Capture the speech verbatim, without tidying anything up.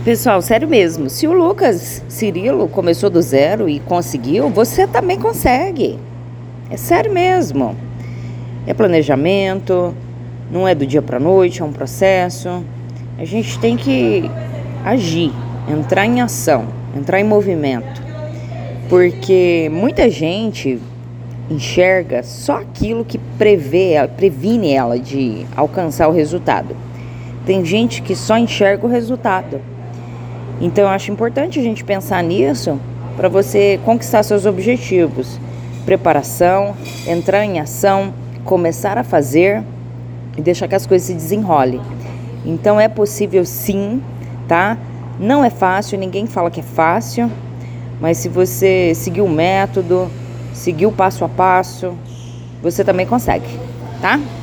Pessoal, sério mesmo, se o Lucas Cirilo começou do zero e conseguiu, você também consegue. É sério mesmo. É planejamento, não é do dia para noite, é um processo. A gente tem que agir, entrar em ação, entrar em movimento. Porque muita gente enxerga só aquilo que prevê, previne ela de alcançar o resultado. Tem gente que só enxerga o resultado. Então eu acho importante a gente pensar nisso para você conquistar seus objetivos. Preparação, entrar em ação, começar a fazer e deixar que as coisas se desenrolem. Então é possível sim, tá? Não é fácil, ninguém fala que é fácil, mas se você seguir o método, seguir o passo a passo, você também consegue, tá?